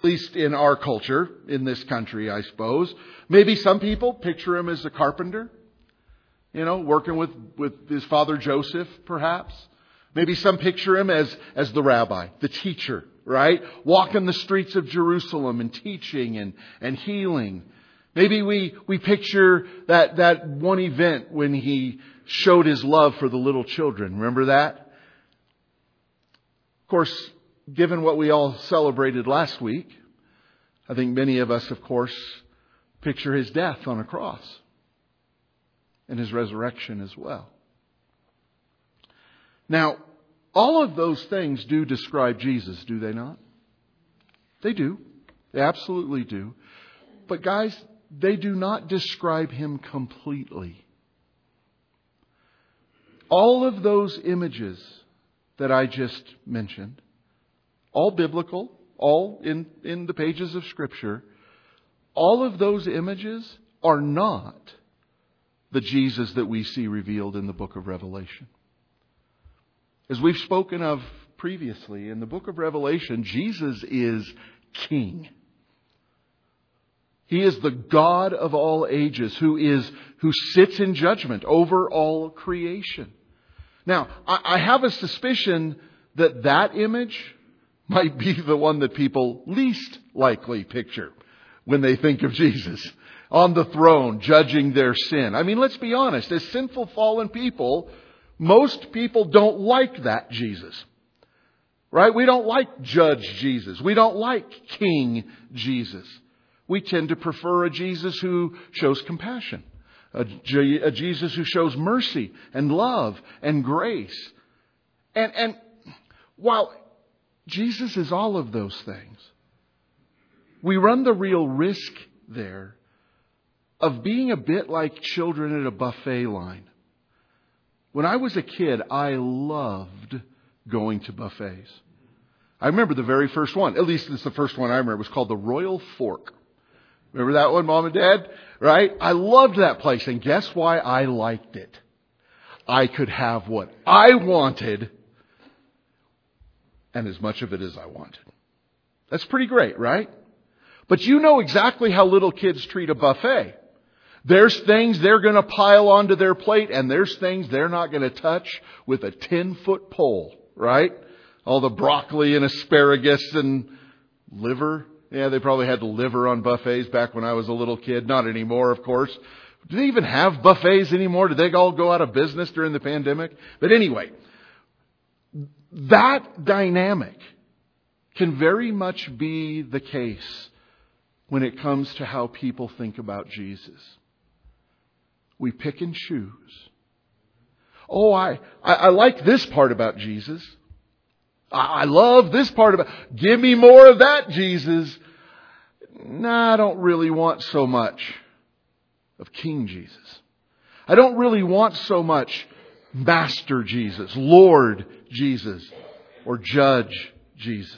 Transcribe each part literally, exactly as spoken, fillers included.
least in our culture, in this country, I suppose. Maybe some people picture him as a carpenter, you know, working with, with his father Joseph, perhaps. Maybe some picture him as, as the rabbi, the teacher, right? Walking the streets of Jerusalem and teaching and, and healing. Maybe we, we picture that, that one event when he showed his love for the little children. Remember that? Of course, given what we all celebrated last week, I think many of us, of course, picture his death on a cross and his resurrection as well. Now, all of those things do describe Jesus, do they not? They do. They absolutely do. But guys, they do not describe him completely. All of those images that I just mentioned, all biblical, all in, in the pages of Scripture, all of those images are not the Jesus that we see revealed in the book of Revelation. As we've spoken of previously, in the book of Revelation, Jesus is King. He is the God of all ages who is who sits in judgment over all creation. Now, I have a suspicion that that image might be the one that people least likely picture when they think of Jesus on the throne judging their sin. I mean, let's be honest. As sinful, fallen people, most people don't like that Jesus. Right? We don't like Judge Jesus. We don't like King Jesus. We tend to prefer a Jesus who shows compassion. A, a Jesus who shows mercy and love and grace. And, and while Jesus is all of those things, we run the real risk there of being a bit like children at a buffet line. When I was a kid, I loved going to buffets. I remember the very first one. At least it's the first one I remember. It was called the Royal Fork. Remember that one, Mom and Dad? Right? I loved that place. And guess why I liked it? I could have what I wanted and as much of it as I wanted. That's pretty great, right? But you know exactly how little kids treat a buffet. There's things they're going to pile onto their plate, and there's things they're not going to touch with a ten-foot pole, right? All the broccoli and asparagus and liver. Yeah, they probably had liver on buffets back when I was a little kid. Not anymore, of course. Do they even have buffets anymore? Did they all go out of business during the pandemic? But anyway, that dynamic can very much be the case when it comes to how people think about Jesus. We pick and choose. Oh, I, I, I like this part about Jesus. I, I love this part about, give me more of that, Jesus. Nah, I don't really want so much of King Jesus. I don't really want so much Master Jesus, Lord Jesus, or Judge Jesus.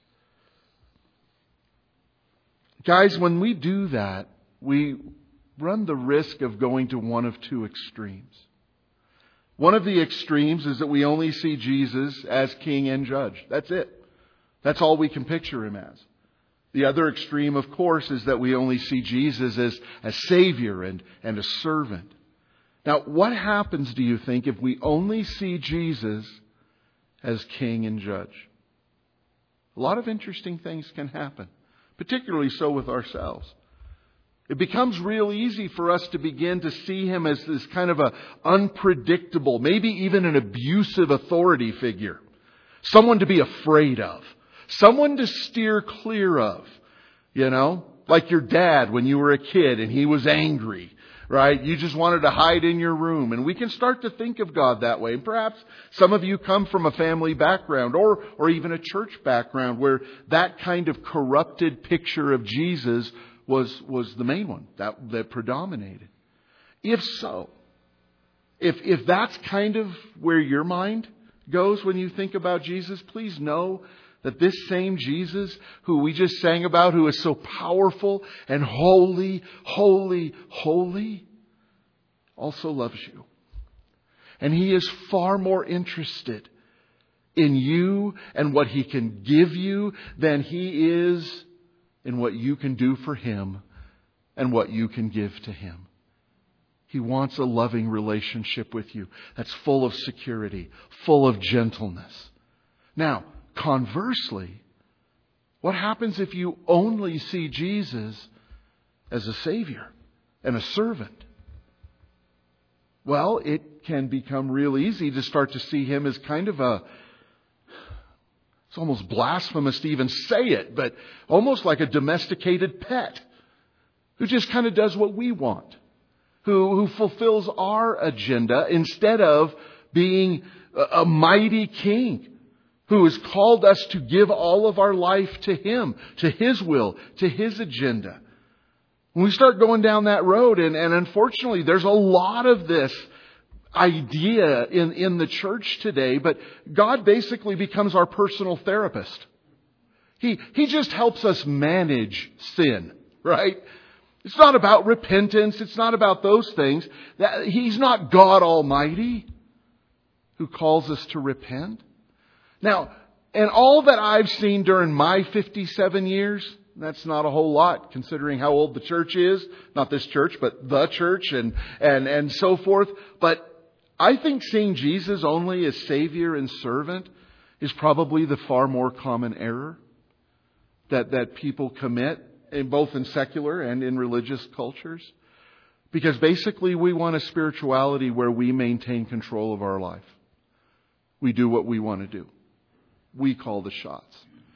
Guys, when we do that, we run the risk of going to one of two extremes. One of the extremes is that we only see Jesus as King and Judge. That's it. That's all we can picture Him as. The other extreme, of course, is that we only see Jesus as a Savior and, and a servant. Now, what happens, do you think, if we only see Jesus as King and Judge? A lot of interesting things can happen, particularly so with ourselves. It becomes real easy for us to begin to see Him as this kind of a unpredictable, maybe even an abusive authority figure. Someone to be afraid of. Someone to steer clear of. You know, like your dad when you were a kid and he was angry. Right? You just wanted to hide in your room. And we can start to think of God that way. And perhaps some of you come from a family background or, or even a church background where that kind of corrupted picture of Jesus was, was the main one that, that predominated. If so, if, if that's kind of where your mind goes when you think about Jesus, please know that this same Jesus who we just sang about, who is so powerful and holy, holy, holy, also loves you. And He is far more interested in you and what He can give you than He is in what you can do for Him and what you can give to Him. He wants a loving relationship with you that's full of security, full of gentleness. Now, conversely, what happens if you only see Jesus as a Savior and a servant? Well, it can become real easy to start to see Him as kind of a, it's almost blasphemous to even say it, but almost like a domesticated pet who just kind of does what we want, who, who fulfills our agenda instead of being a, a mighty King who has called us to give all of our life to Him, to His will, to His agenda. When we start going down that road, and, and unfortunately there's a lot of this idea in, in the church today, but God basically becomes our personal therapist. He, he just helps us manage sin, right? It's not about repentance. It's not about those things. That, He's not God Almighty who calls us to repent. Now, and all that I've seen during my fifty-seven years, that's not a whole lot considering how old the church is. Not this church, but the church and, and, and so forth. But I think seeing Jesus only as Savior and servant is probably the far more common error that, that people commit, in both in secular and in religious cultures. Because basically we want a spirituality where we maintain control of our life. We do what we want to do. We call the shots.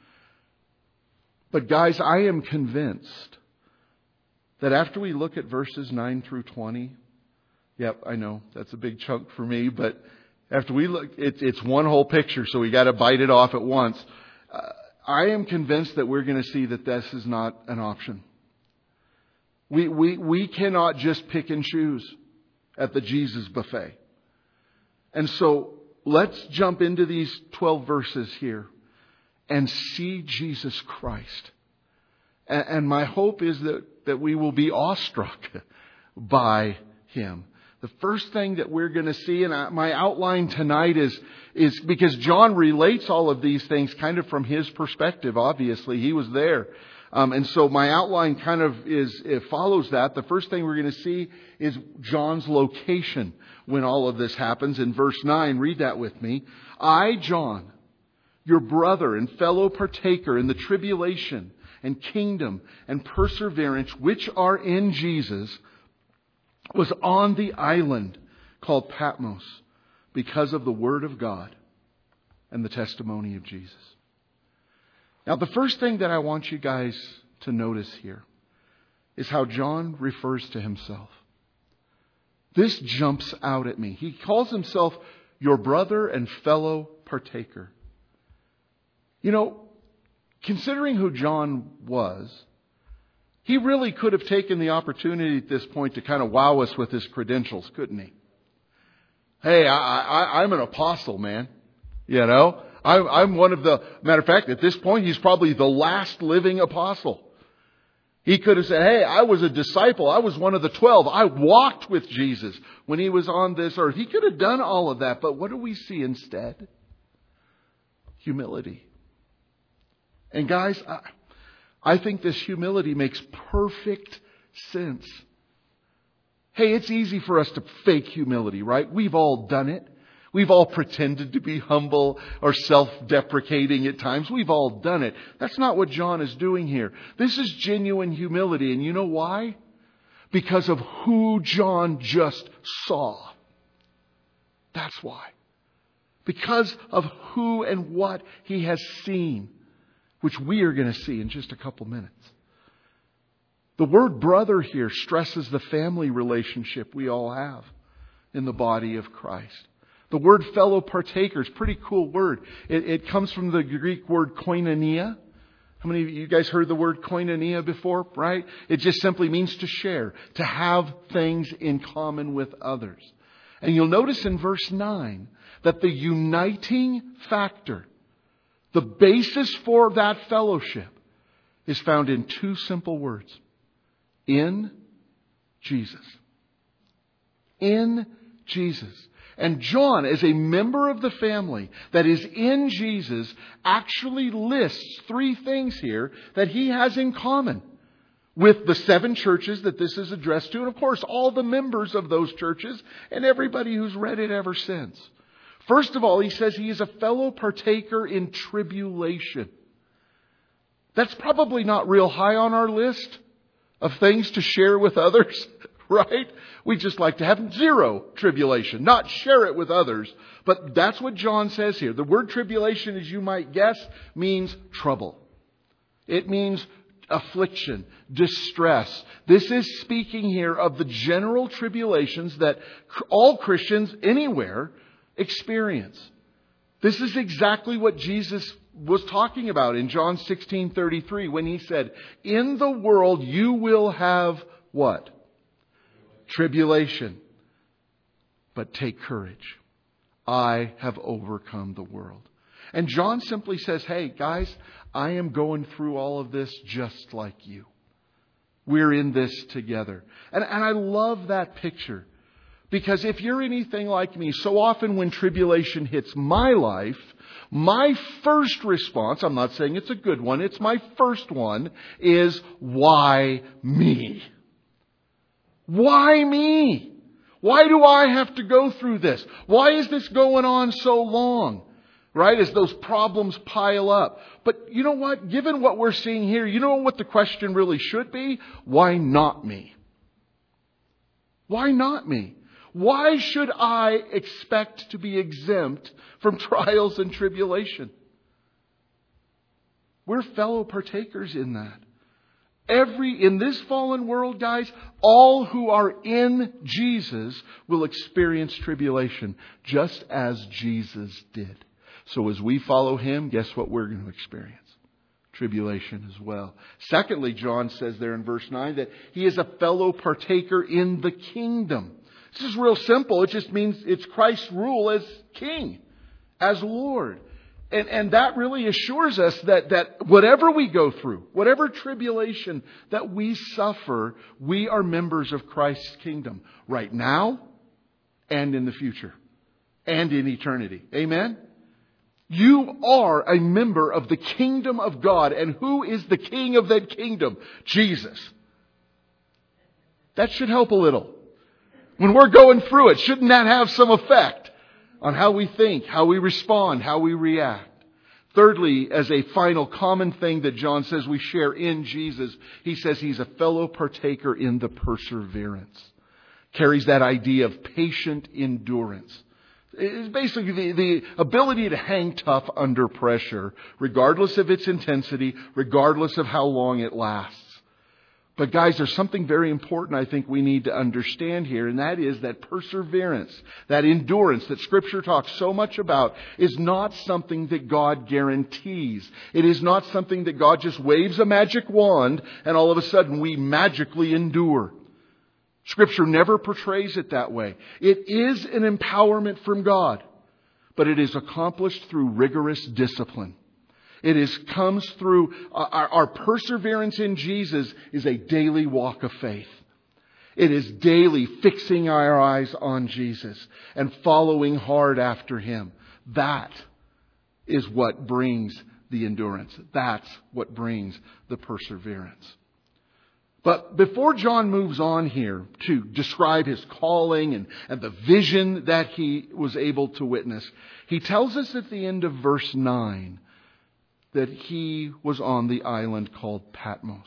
But guys, I am convinced that after we look at verses nine through twenty, yep, I know that's a big chunk for me, but after we look, it's, it's one whole picture, so we got to bite it off at once. Uh, I am convinced that we're going to see that this is not an option. We, we, we cannot just pick and choose at the Jesus buffet. And so let's jump into these twelve verses here and see Jesus Christ. And, and my hope is that, that we will be awestruck by Him. The first thing that we're going to see, and I, my outline tonight is, is because John relates all of these things kind of from his perspective. Obviously, he was there. Um, and so my outline kind of is, it follows that. The first thing we're going to see is John's location when all of this happens. In verse nine, read that with me. I, John, your brother and fellow partaker in the tribulation and kingdom and perseverance which are in Jesus, was on the island called Patmos because of the Word of God and the testimony of Jesus. Now, the first thing that I want you guys to notice here is how John refers to himself. This jumps out at me. He calls himself your brother and fellow partaker. You know, considering who John was, he really could have taken the opportunity at this point to kind of wow us with his credentials, couldn't he? Hey, I, I, I'm an apostle, man. You know, I'm, I'm one of the, matter of fact, at this point, he's probably the last living apostle. He could have said, hey, I was a disciple. I was one of the twelve. I walked with Jesus when He was on this earth. He could have done all of that. But what do we see instead? Humility. And guys, I, I think this humility makes perfect sense. Hey, it's easy for us to fake humility, right? We've all done it. We've all pretended to be humble or self-deprecating at times. We've all done it. That's not what John is doing here. This is genuine humility. And you know why? Because of who John just saw. That's why. Because of who and what he has seen, which we are going to see in just a couple minutes. The word brother here stresses the family relationship we all have in the body of Christ. The word fellow partaker is a pretty cool word. It, it comes from the Greek word koinonia. How many of you guys heard the word koinonia before, right? It just simply means to share, to have things in common with others. And you'll notice in verse nine that the uniting factor, the basis for that fellowship, is found in two simple words. In Jesus. In Jesus. And John, as a member of the family that is in Jesus, actually lists three things here that he has in common with the seven churches that this is addressed to, and of course all the members of those churches and everybody who's read it ever since. First of all, he says he is a fellow partaker in tribulation. That's probably not real high on our list of things to share with others, right? We just like to have zero tribulation, not share it with others. But that's what John says here. The word tribulation, as you might guess, means trouble. It means affliction, distress. This is speaking here of the general tribulations that all Christians anywhere experience. This is exactly what Jesus was talking about in John sixteen thirty-three when he said, "In the world you will have" what? Tribulation. But take courage. I have overcome the world. And John simply says, hey, guys, I am going through all of this just like you. We're in this together. And, and I love that picture. Because if you're anything like me, so often when tribulation hits my life, my first response, I'm not saying it's a good one, it's my first one, is why me? Why me? Why do I have to go through this? Why is this going on so long? Right? As those problems pile up. But you know what? Given what we're seeing here, you know what the question really should be? Why not me? Why not me? Why should I expect to be exempt from trials and tribulation? We're fellow partakers in that. Every, in this fallen world, guys, all who are in Jesus will experience tribulation, just as Jesus did. So as we follow Him, guess what we're going to experience? Tribulation as well. Secondly, John says there in verse nine that he is a fellow partaker in the kingdom. This is real simple. It just means it's Christ's rule as King, as Lord. And, and that really assures us that, that whatever we go through, whatever tribulation that we suffer, we are members of Christ's kingdom right now and in the future and in eternity. Amen? You are a member of the kingdom of God. And who is the king of that kingdom? Jesus. That should help a little. When we're going through it, shouldn't that have some effect on how we think, how we respond, how we react? Thirdly, as a final common thing that John says we share in Jesus, he says he's a fellow partaker in the perseverance. Carries that idea of patient endurance. It's basically the, the ability to hang tough under pressure, regardless of its intensity, regardless of how long it lasts. But guys, there's something very important I think we need to understand here, and that is that perseverance, that endurance that Scripture talks so much about is not something that God guarantees. It is not something that God just waves a magic wand and all of a sudden we magically endure. Scripture never portrays it that way. It is an empowerment from God, but it is accomplished through rigorous discipline. It is comes through our, our perseverance in Jesus is a daily walk of faith. It is daily fixing our eyes on Jesus and following hard after Him. That is what brings the endurance. That's what brings the perseverance. But before John moves on here to describe his calling and, and the vision that he was able to witness, he tells us at the end of verse nine that he was on the island called Patmos.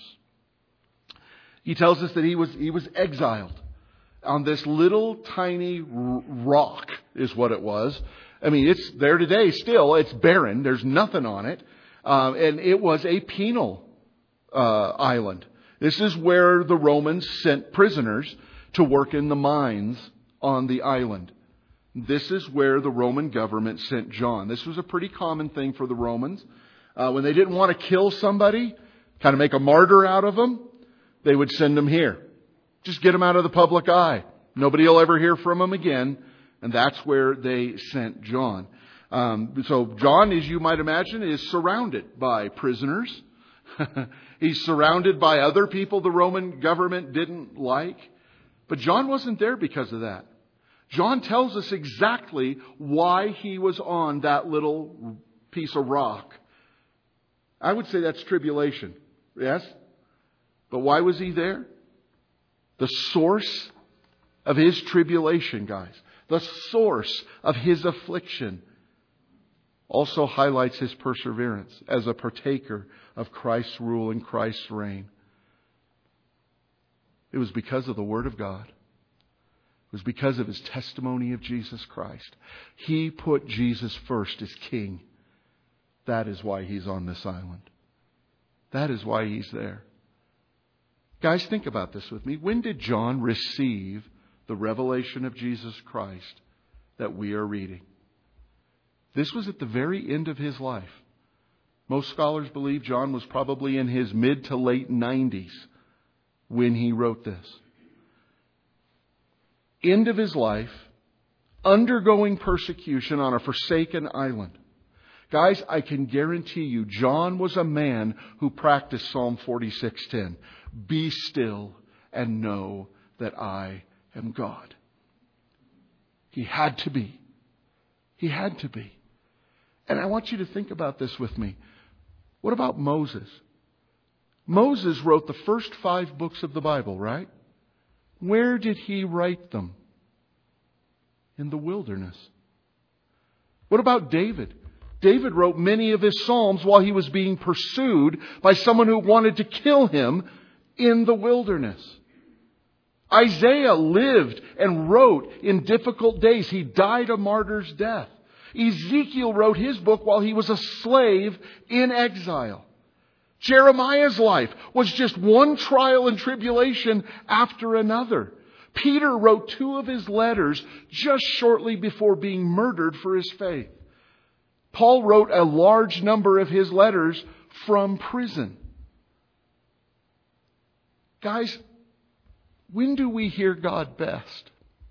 He tells us that he was he was exiled on this little tiny rock is what it was. I mean, it's there today still. It's barren. There's nothing on it. Uh, and it was a penal uh, island. This is where the Romans sent prisoners to work in the mines on the island. This is where the Roman government sent John. This was a pretty common thing for the Romans. Uh, when they didn't want to kill somebody, kind of make a martyr out of them, they would send them here. Just get them out of the public eye. Nobody will ever hear from them again. And that's where they sent John. Um, so John, as you might imagine, is surrounded by prisoners. He's surrounded by other people the Roman government didn't like. But John wasn't there because of that. John tells us exactly why he was on that little piece of rock. I would say that's tribulation. Yes? But why was he there? The source of his tribulation, guys, the source of his affliction, also highlights his perseverance as a partaker of Christ's rule and Christ's reign. It was because of the Word of God. It was because of his testimony of Jesus Christ. He put Jesus first as King. That is why he's on this island. That is why he's there. Guys, think about this with me. When did John receive the revelation of Jesus Christ that we are reading? This was at the very end of his life. Most scholars believe John was probably in his mid to late nineties when he wrote this. End of his life, undergoing persecution on a forsaken island. Guys, I can guarantee you, John was a man who practiced Psalm forty-six ten. Be still and know that I am God. He had to be. He had to be. And I want you to think about this with me. What about Moses? Moses wrote the first five books of the Bible, right? Where did he write them? In the wilderness. What about David? David wrote many of his Psalms while he was being pursued by someone who wanted to kill him in the wilderness. Isaiah lived and wrote in difficult days. He died a martyr's death. Ezekiel wrote his book while he was a slave in exile. Jeremiah's life was just one trial and tribulation after another. Peter wrote two of his letters just shortly before being murdered for his faith. Paul wrote a large number of his letters from prison. Guys, when do we hear God best?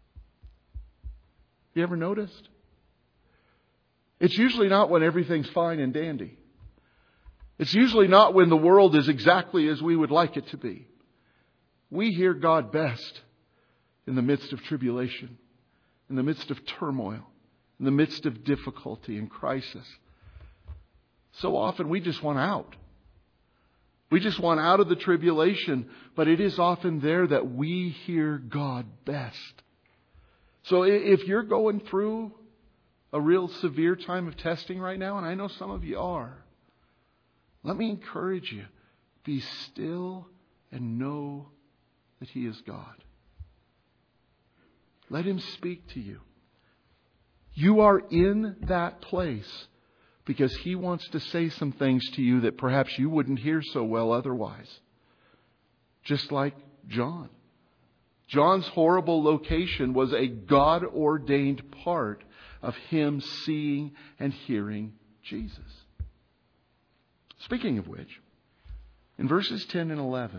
You ever noticed? It's usually not when everything's fine and dandy. It's usually not when the world is exactly as we would like it to be. We hear God best in the midst of tribulation, in the midst of turmoil, in the midst of difficulty and crisis. So often we just want out. We just want out of the tribulation, but it is often there that we hear God best. So if you're going through a real severe time of testing right now, and I know some of you are, let me encourage you, be still and know that He is God. Let Him speak to you. You are in that place because He wants to say some things to you that perhaps you wouldn't hear so well otherwise. Just like John. John's horrible location was a God-ordained part of him seeing and hearing Jesus. Speaking of which, in verses ten and eleven,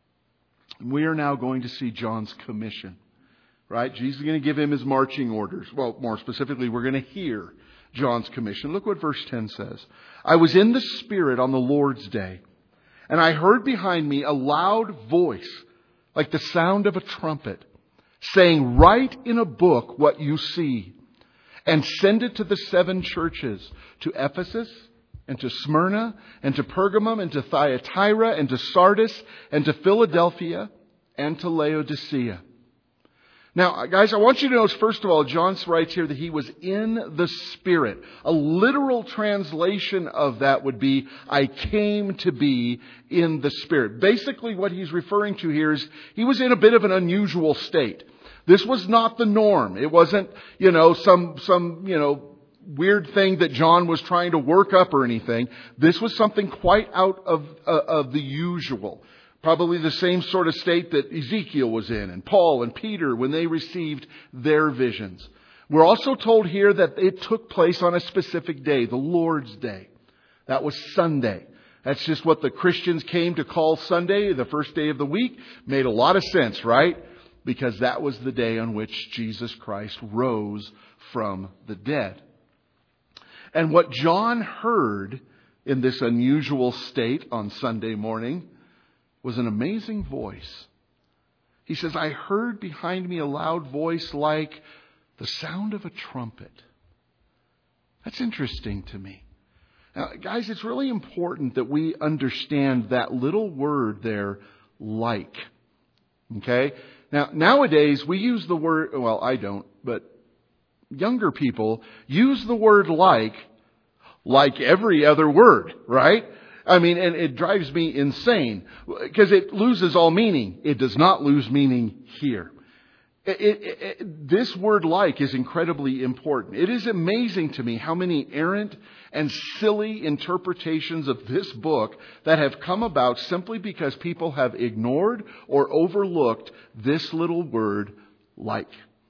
we are now going to see John's commission. Right? Jesus is going to give him his marching orders. Well, more specifically, we're going to hear John's commission. Look what verse ten says. I was in the Spirit on the Lord's day, and I heard behind me a loud voice, like the sound of a trumpet, saying, write in a book what you see, and send it to the seven churches, to Ephesus, and to Smyrna, and to Pergamum, and to Thyatira, and to Sardis, and to Philadelphia, and to Laodicea. Now, guys, I want you to notice, first of all, John writes here that he was in the Spirit. A literal translation of that would be, I came to be in the Spirit. Basically, what he's referring to here is he was in a bit of an unusual state. This was not the norm. It wasn't, you know, some, some, you know, weird thing that John was trying to work up or anything. This was something quite out of, uh, of the usual. Probably the same sort of state that Ezekiel was in, and Paul and Peter when they received their visions. We're also told here that it took place on a specific day, the Lord's Day. That was Sunday. That's just what the Christians came to call Sunday, the first day of the week. Made a lot of sense, right? Because that was the day on which Jesus Christ rose from the dead. And what John heard in this unusual state on Sunday morning was an amazing voice. He says, I heard behind me a loud voice like The sound of a trumpet. That's interesting to me. Now, guys, it's really important that we understand that little word there, like. Okay? Now, nowadays, we use the word, well, I don't, but younger people use the word like, like every other word, right? I mean, and it drives me insane because it loses all meaning. It does not lose meaning here. It, it, it, this word like is incredibly important. It is amazing to me how many errant and silly interpretations of this book that have come about simply because people have ignored or overlooked this little word like.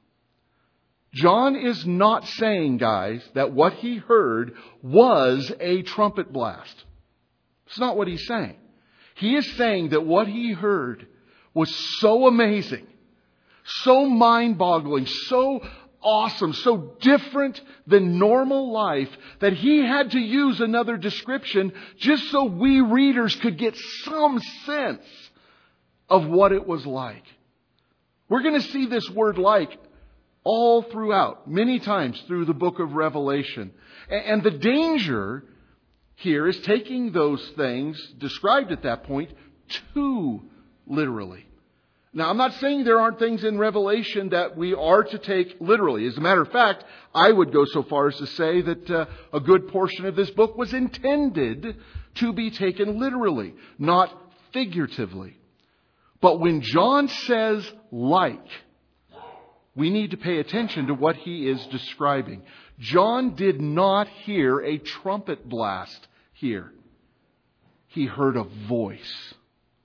John is not saying, guys, that what he heard was a trumpet blast. It's not what he's saying. He is saying that what he heard was so amazing, so mind-boggling, so awesome, so different than normal life that he had to use another description just so we readers could get some sense of what it was like. We're going to see this word like all throughout, many times through the book of Revelation. And the danger here is taking those things described at that point too literally. Now, I'm not saying there aren't things in Revelation that we are to take literally. As a matter of fact, I would go so far as to say that uh, a good portion of this book was intended to be taken literally, not figuratively. But when John says like, we need to pay attention to what he is describing. John did not hear a trumpet blast here. He heard a voice.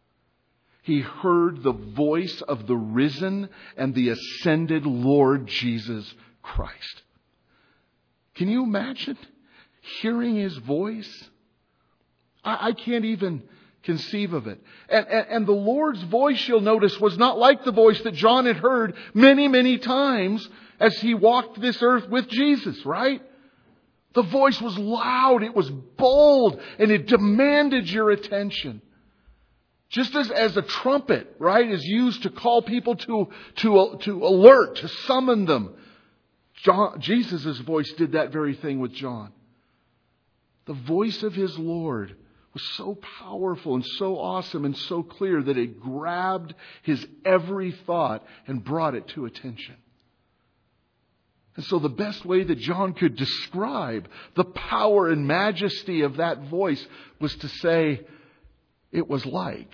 He heard the voice of the risen and the ascended Lord Jesus Christ. Can you imagine hearing His voice? I, I can't even conceive of it. And, and, and the Lord's voice, you'll notice, was not like the voice that John had heard many, many times as he walked this earth with Jesus, right? The voice was loud, it was bold, and it demanded your attention. Just as, as a trumpet, right, is used to call people to, to, to alert, to summon them. John, Jesus' voice did that very thing with John. The voice of his Lord was so powerful and so awesome and so clear that it grabbed his every thought and brought it to attention. And so the best way that John could describe the power and majesty of that voice was to say, it was like.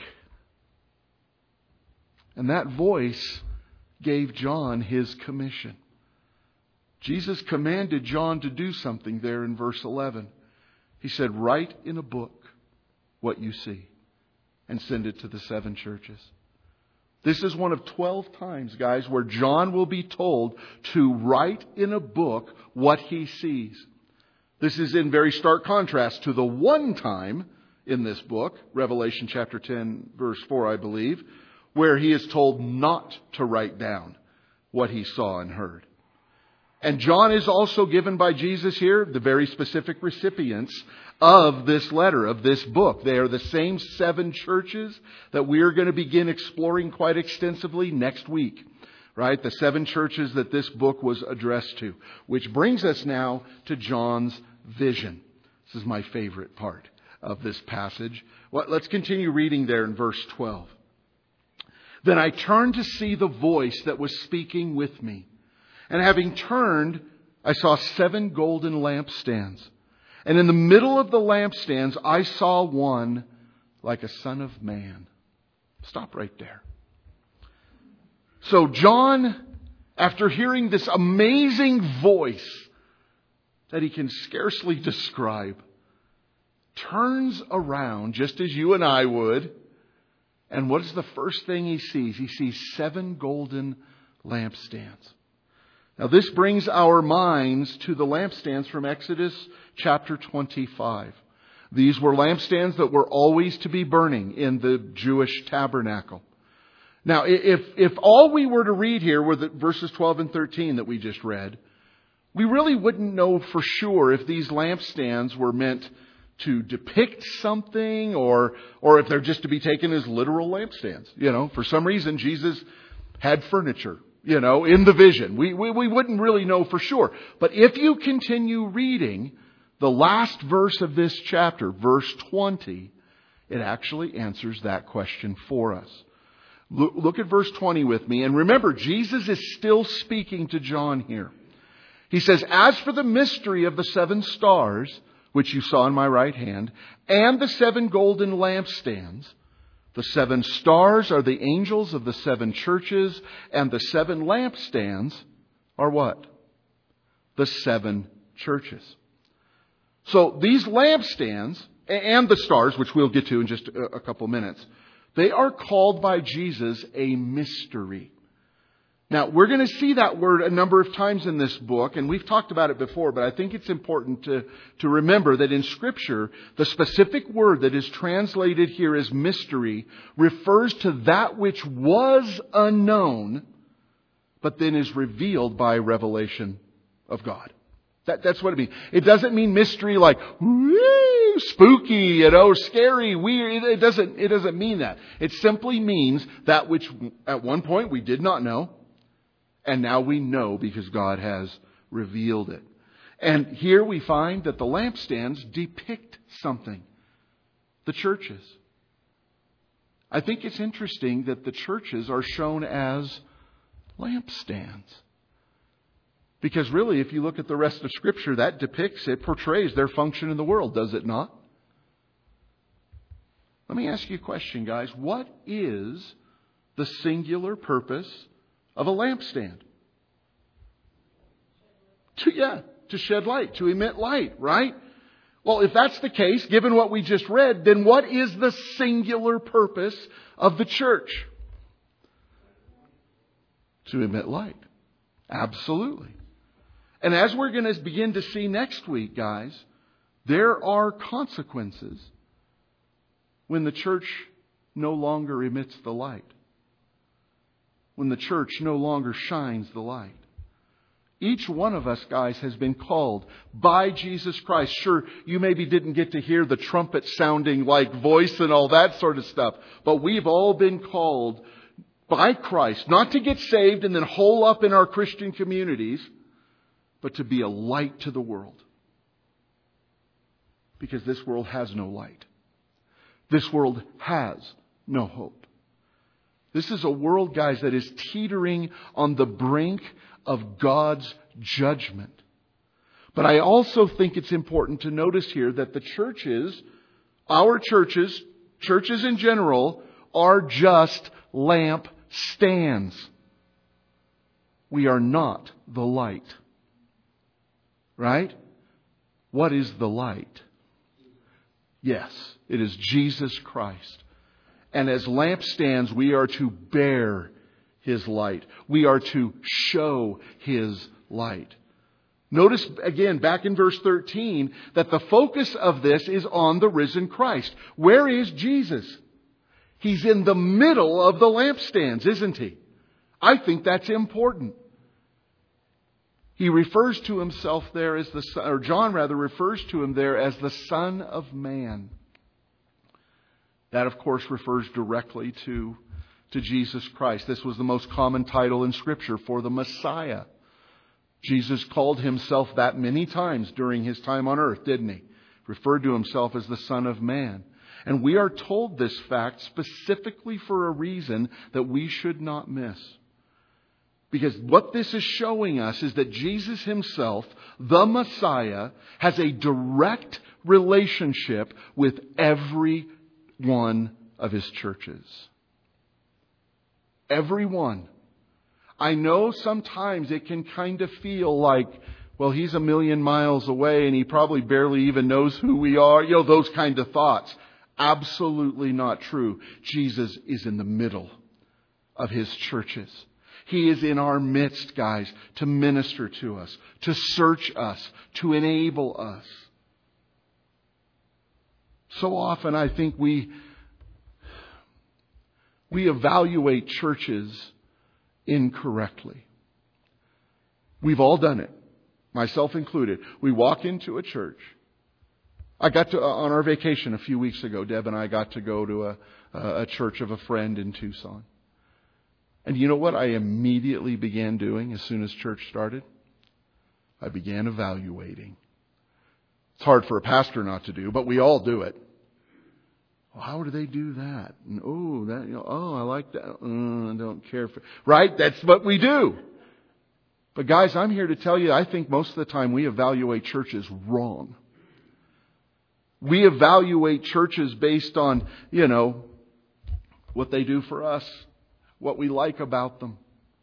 And that voice gave John his commission. Jesus commanded John to do something there in verse eleven. He said, write in a book what you see and send it to the seven churches. This is one of twelve times, guys, where John will be told to write in a book what he sees. This is in very stark contrast to the one time in this book, Revelation chapter ten, verse four, I believe, where he is told not to write down what he saw and heard. And John is also given by Jesus here the very specific recipients of this letter, of this book. They are the same seven churches that we are going to begin exploring quite extensively next week. Right? The seven churches that this book was addressed to. Which brings us now to John's vision. This is my favorite part of this passage. Well, let's continue reading there in verse twelve. Then I turned to see the voice that was speaking with me. And having turned, I saw seven golden lampstands. And in the middle of the lampstands, I saw one like a son of man. Stop right there. So John, after hearing this amazing voice that he can scarcely describe, turns around just as you and I would. And what is the first thing he sees? He sees seven golden lampstands. Now this brings our minds to the lampstands from Exodus chapter twenty-five. These were lampstands that were always to be burning in the Jewish tabernacle. Now if, if all we were to read here were the verses twelve and thirteen that we just read, we really wouldn't know for sure if these lampstands were meant to depict something or or if they're just to be taken as literal lampstands. You know, for some reason Jesus had furniture you know, in the vision. We, we, we wouldn't really know for sure. But if you continue reading the last verse of this chapter, verse twenty, it actually answers that question for us. Look, look at verse twenty with me. And remember, Jesus is still speaking to John here. He says, as for the mystery of the seven stars, which you saw in my right hand, and the seven golden lampstands, the seven stars are the angels of the seven churches, and the seven lampstands are what? The seven churches. So these lampstands and the stars, which we'll get to in just a couple minutes, they are called by Jesus a mystery. Now, we're going to see that word a number of times in this book, and we've talked about it before, but I think it's important to, to remember that in Scripture, the specific word that is translated here as mystery refers to that which was unknown, but then is revealed by revelation of God. That, that's what it means. It doesn't mean mystery like, woo, spooky, you know, scary, weird. It doesn't, it doesn't mean that. It simply means that which at one point we did not know, and now we know because God has revealed it. And here we find that the lampstands depict something. The churches. I think it's interesting that the churches are shown as lampstands. Because really, if you look at the rest of Scripture, that depicts, it portrays their function in the world, does it not? Let me ask you a question, guys. What is the singular purpose of a lampstand? To, yeah, to shed light, to emit light, right? Well, if that's the case, given what we just read, then what is the singular purpose of the church? To emit light. Absolutely. And as we're going to begin to see next week, guys, there are consequences when the church no longer emits the light. When the church no longer shines the light. Each one of us, guys, has been called by Jesus Christ. Sure, you maybe didn't get to hear the trumpet sounding like voice and all that sort of stuff. But we've all been called by Christ, not to get saved and then hole up in our Christian communities, but to be a light to the world. Because this world has no light. This world has no hope. This is a world, guys, that is teetering on the brink of God's judgment. But I also think it's important to notice here that the churches, our churches, churches in general, are just lamp stands. We are not the light. Right? What is the light? Yes, it is Jesus Christ. And as lampstands, we are to bear His light. We are to show His light. Notice again, back in verse thirteen, that the focus of this is on the risen Christ. Where is Jesus? He's in the middle of the lampstands, isn't He? I think that's important. He refers to Himself there as the Son, or John rather refers to Him there as the Son of Man. That, of course, refers directly to, to Jesus Christ. This was the most common title in Scripture for the Messiah. Jesus called Himself that many times during His time on earth, didn't He? Referred to Himself as the Son of Man. And we are told this fact specifically for a reason that we should not miss. Because what this is showing us is that Jesus Himself, the Messiah, has a direct relationship with every one of His churches. Every one. I know sometimes it can kind of feel like, well, He's a million miles away and He probably barely even knows who we are. You know, those kind of thoughts. Absolutely not true. Jesus is in the middle of His churches. He is in our midst, guys, to minister to us, to search us, to enable us. So often I think we, we evaluate churches incorrectly. We've all done it, myself included. We walk into a church. I got to, on our vacation a few weeks ago, Deb and I got to go to a, a church of a friend in Tucson. And you know what I immediately began doing as soon as church started? I began evaluating. It's hard for a pastor not to do, but we all do it. Well, how do they do that? And, oh, that, you know, oh, I like that. Uh, I don't care for. Right? That's what we do. But guys, I'm here to tell you, I think most of the time we evaluate churches wrong. We evaluate churches based on, you know, what they do for us, what we like about them.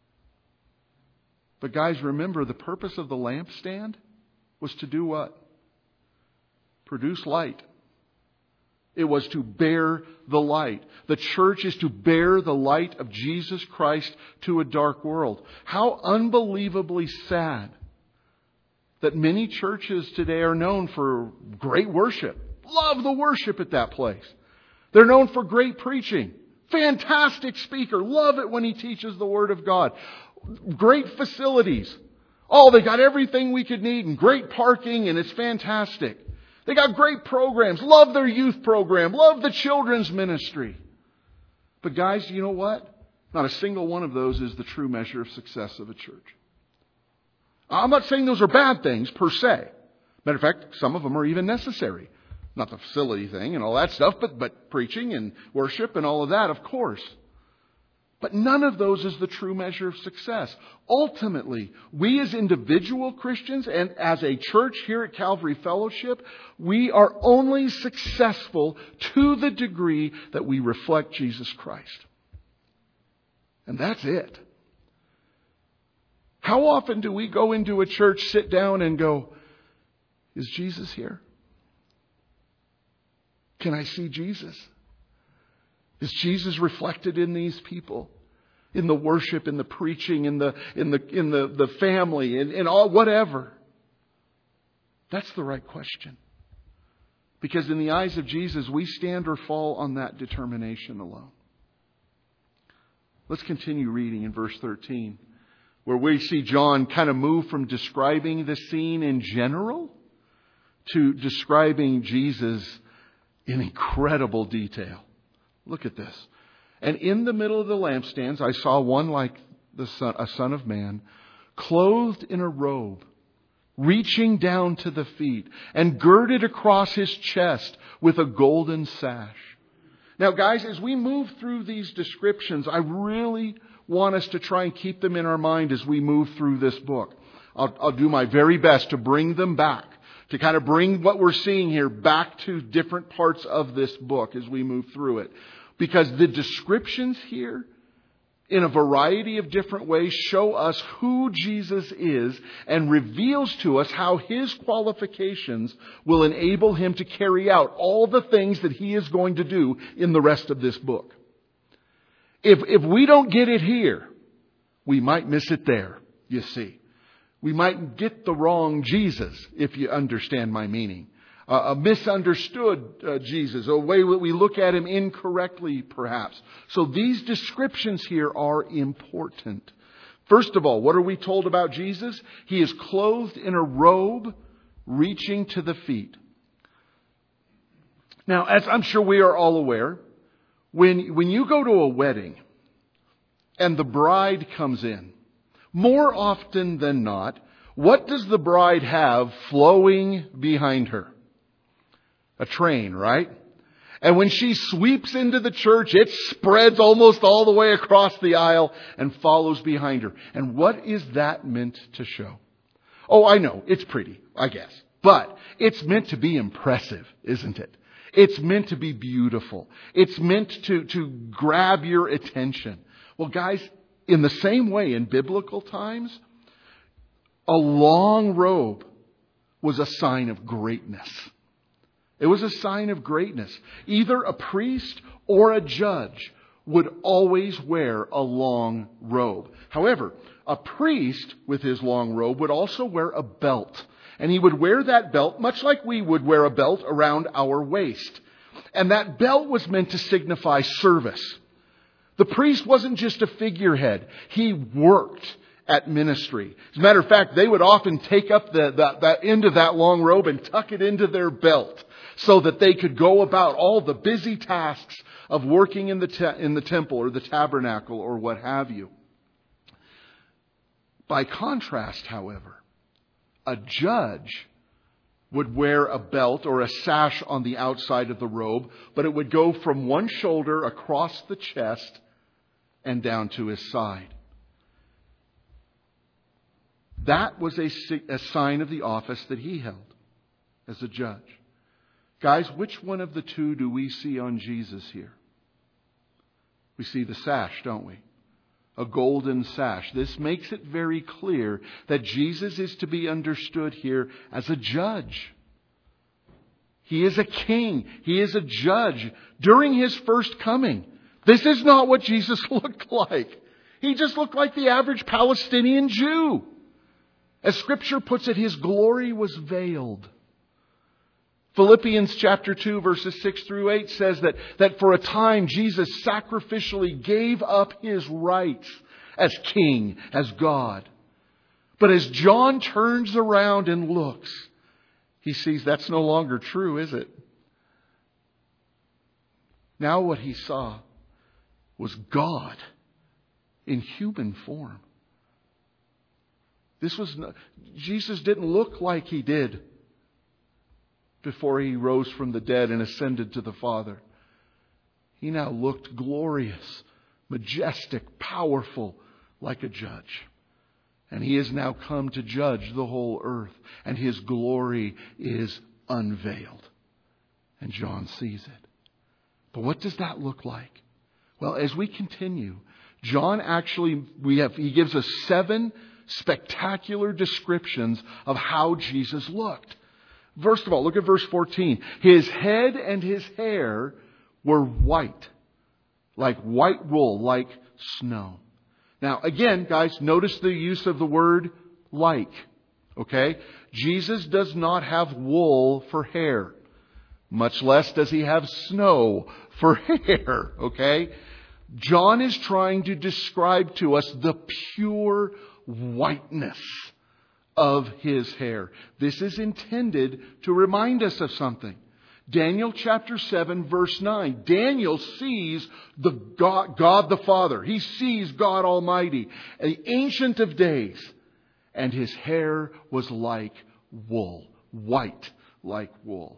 But guys, remember, the purpose of the lampstand was to do what? Produce light. It was to bear the light. The church is to bear the light of Jesus Christ to a dark world. How unbelievably sad that many churches today are known for great worship. Love the worship at that place. They're known for great preaching. Fantastic speaker. Love it when he teaches the Word of God. Great facilities. Oh, they got everything we could need and great parking and it's fantastic. They got great programs. Love their youth program. Love the children's ministry. But guys, you know what? Not a single one of those is the true measure of success of a church. I'm not saying those are bad things per se. Matter of fact, some of them are even necessary. Not the facility thing and all that stuff, but, but preaching and worship and all of that, of course. But none of those is the true measure of success. Ultimately, we as individual Christians and as a church here at Calvary Fellowship, we are only successful to the degree that we reflect Jesus Christ. And that's it. How often do we go into a church, sit down and go, is Jesus here? Can I see Jesus? Is Jesus reflected in these people? In the worship, in the preaching, in the in the in the, the family, in, in all whatever. That's the right question. Because in the eyes of Jesus, we stand or fall on that determination alone. Let's continue reading in verse thirteen, where we see John kind of move from describing the scene in general to describing Jesus in incredible detail. Look at this. And in the middle of the lampstands, I saw one like the son, a son of man, clothed in a robe, reaching down to the feet, and girded across his chest with a golden sash. Now, guys, as we move through these descriptions, I really want us to try and keep them in our mind as we move through this book. I'll, I'll do my very best to bring them back, to kind of bring what we're seeing here back to different parts of this book as we move through it. Because the descriptions here, in a variety of different ways, show us who Jesus is and reveals to us how His qualifications will enable Him to carry out all the things that He is going to do in the rest of this book. If, if we don't get it here, we might miss it there, you see. We might get the wrong Jesus, if you understand my meaning. Uh, a misunderstood uh, Jesus, a way that we look at Him incorrectly, perhaps. So these descriptions here are important. First of all, what are we told about Jesus? He is clothed in a robe reaching to the feet. Now, as I'm sure we are all aware, when, when you go to a wedding and the bride comes in, more often than not, what does the bride have flowing behind her? A train, right? And when she sweeps into the church, it spreads almost all the way across the aisle and follows behind her. And what is that meant to show? Oh, I know, it's pretty, I guess. But it's meant to be impressive, isn't it? It's meant to be beautiful. It's meant to, to grab your attention. Well, guys, in the same way, in biblical times, a long robe was a sign of greatness. It was a sign of greatness. Either a priest or a judge would always wear a long robe. However, a priest with his long robe would also wear a belt. And he would wear that belt much like we would wear a belt around our waist. And that belt was meant to signify service. The priest wasn't just a figurehead. He worked at ministry. As a matter of fact, they would often take up the, the, the end of that long robe and tuck it into their belt so that they could go about all the busy tasks of working in the te- in the temple or the tabernacle or what have you. By contrast, however, a judge would wear a belt or a sash on the outside of the robe, but it would go from one shoulder across the chest and down to his side. That was a, a sign of the office that he held as a judge. Guys, which one of the two do we see on Jesus here? We see the sash, don't we? A golden sash. This makes it very clear that Jesus is to be understood here as a judge. He is a king. He is a judge. During his first coming, this is not what Jesus looked like. He just looked like the average Palestinian Jew. As Scripture puts it, his glory was veiled. Philippians chapter two verses six through eight says that, that for a time Jesus sacrificially gave up his rights as king, as God. But as John turns around and looks, he sees that's no longer true, is it? Now what he saw was God in human form. This was not, Jesus didn't look like he did before he rose from the dead and ascended to the Father. He now looked glorious, majestic, powerful, like a judge. And he has now come to judge the whole earth. And his glory is unveiled. And John sees it. But what does that look like? Well, as we continue, John actually, we have, he gives us seven spectacular descriptions of how Jesus looked. First of all, look at verse fourteen. His head and his hair were white, like white wool, like snow. Now, again, guys, notice the use of the word like. Okay? Jesus does not have wool for hair. Much less does he have snow for hair. Okay? John is trying to describe to us the pure whiteness of his hair. This is intended to remind us of something. Daniel chapter seven verse nine. Daniel sees the God, God the Father. He sees God Almighty, the Ancient of Days. And his hair was like wool. White like wool.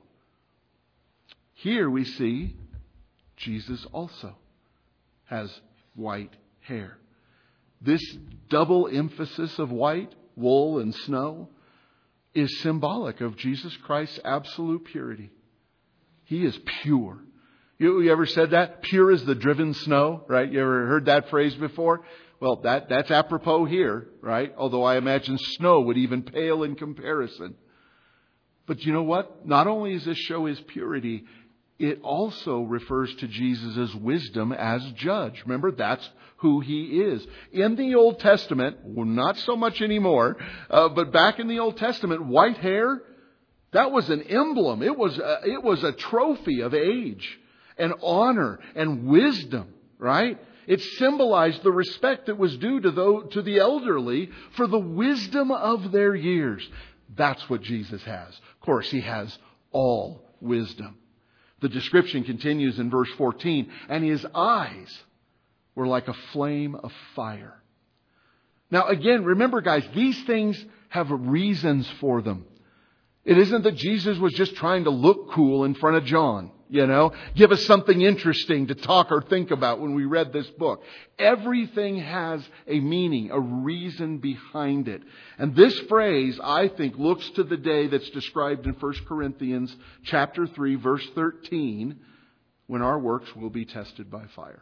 Here we see Jesus also has white hair. This double emphasis of white, wool and snow, is symbolic of Jesus Christ's absolute purity. He is pure. You, you ever said that? Pure as the driven snow, right? You ever heard that phrase before? Well, that, that's apropos here, right? Although I imagine snow would even pale in comparison. But you know what? Not only does this show his purity, it also refers to Jesus' wisdom as judge. Remember, that's who he is. In the Old Testament, well, not so much anymore, uh, but back in the Old Testament, white hair, that was an emblem. It was a, it was a trophy of age and honor and wisdom, right? It symbolized the respect that was due to the, to the elderly for the wisdom of their years. That's what Jesus has. Of course, he has all wisdom. The description continues in verse fourteen. And his eyes were like a flame of fire. Now again, remember guys, these things have reasons for them. It isn't that Jesus was just trying to look cool in front of John. You know, give us something interesting to talk or think about when we read this book. Everything has a meaning, a reason behind it. And this phrase, I think, looks to the day that's described in First Corinthians chapter three, verse thirteen, when our works will be tested by fire.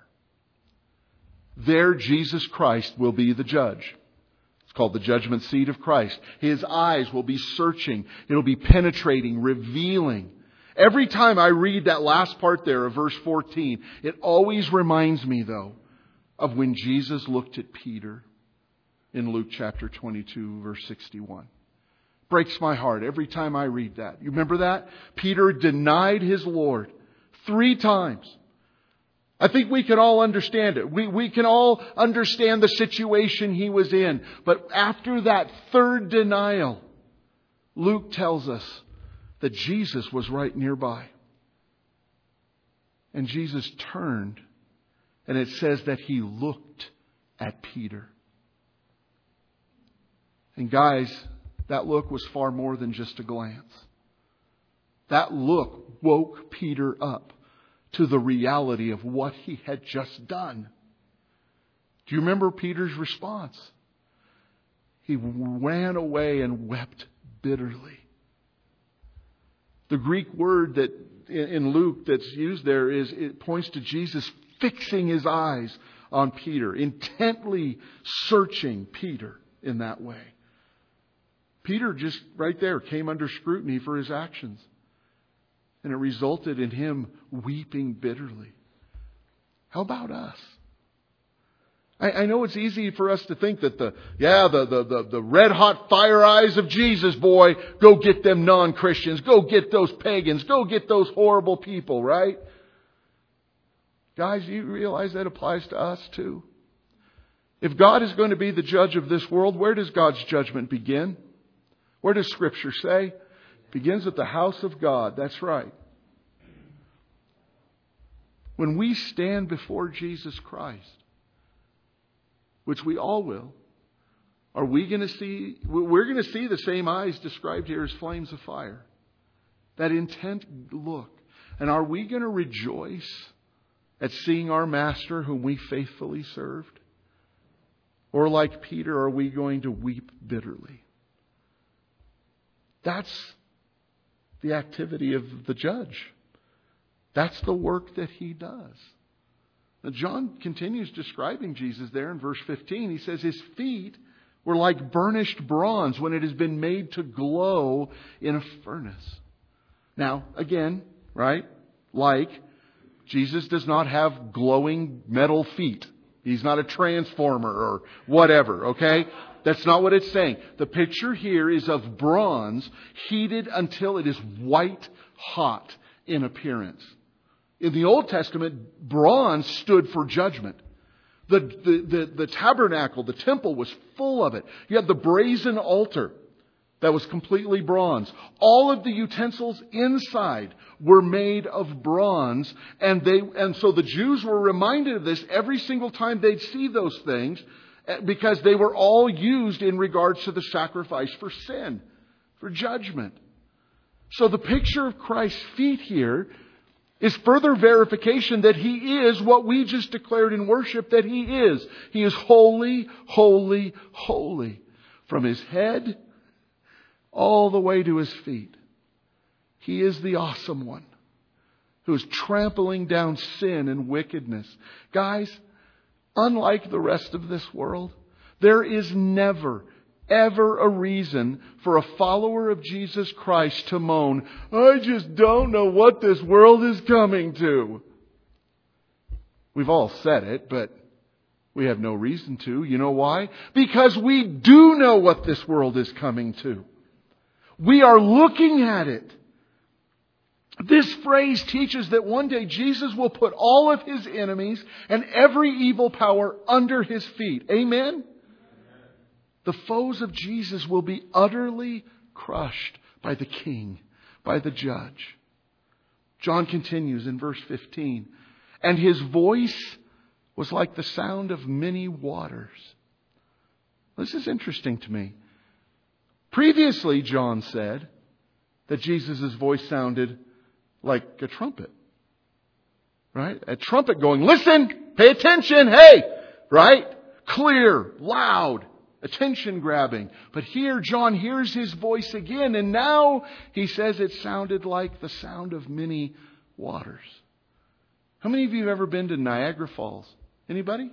There, Jesus Christ will be the judge. It's called the judgment seat of Christ. His eyes will be searching. It'll be penetrating, revealing. Every time I read that last part there of verse fourteen, it always reminds me, though, of when Jesus looked at Peter in Luke chapter twenty-two, verse sixty-one. Breaks my heart every time I read that. You remember that? Peter denied his Lord three times. I think we can all understand it. We, we can all understand the situation he was in. But after that third denial, Luke tells us that Jesus was right nearby. And Jesus turned, and it says that He looked at Peter. And guys, that look was far more than just a glance. That look woke Peter up to the reality of what he had just done. Do you remember Peter's response? He ran away and wept bitterly. The Greek word that in Luke that's used there is, it points to Jesus fixing His eyes on Peter, intently searching Peter in that way. Peter just right there came under scrutiny for his actions. And it resulted in him weeping bitterly. How about us? I, I know it's easy for us to think that the, yeah, the, the, the, the red hot fire eyes of Jesus, boy, go get them non-Christians, go get those pagans, go get those horrible people, right? Guys, you realize that applies to us too. If God is going to be the judge of this world, where does God's judgment begin? Where does Scripture say? It begins at the house of God. That's right. When we stand before Jesus Christ, which we all will, are we going to see, we're going to see the same eyes described here as flames of fire. That intent look. And are we going to rejoice at seeing our Master whom we faithfully served? Or like Peter, are we going to weep bitterly? That's the activity of the judge. That's the work that He does. Now, John continues describing Jesus there in verse fifteen. He says His feet were like burnished bronze when it has been made to glow in a furnace. Now, again, right? Like, Jesus does not have glowing metal feet. He's not a transformer or whatever, okay? That's not what it's saying. The picture here is of bronze heated until it is white hot in appearance. In the Old Testament, bronze stood for judgment. The, the, the, the tabernacle, the temple was full of it. You had the brazen altar that was completely bronze. All of the utensils inside were made of bronze. And they, and so the Jews were reminded of this every single time they'd see those things, because they were all used in regards to the sacrifice for sin, for judgment. So the picture of Christ's feet here is further verification that He is what we just declared in worship that He is. He is holy, holy, holy. From His head all the way to His feet. He is the awesome one who is trampling down sin and wickedness. Guys, unlike the rest of this world, there is never, ever a reason for a follower of Jesus Christ to moan, I just don't know what this world is coming to. We've all said it, but we have no reason to. You know why? Because we do know what this world is coming to. We are looking at it. This phrase teaches that one day Jesus will put all of His enemies and every evil power under His feet. Amen? The foes of Jesus will be utterly crushed by the King, by the Judge. John continues in verse fifteen. And His voice was like the sound of many waters. This is interesting to me. Previously, John said that Jesus' voice sounded like a trumpet. Right? A trumpet going, listen, pay attention, hey! Right? Clear, loud, attention grabbing. But here John hears His voice again, and now he says it sounded like the sound of many waters. How many of you have ever been to Niagara Falls? Anybody?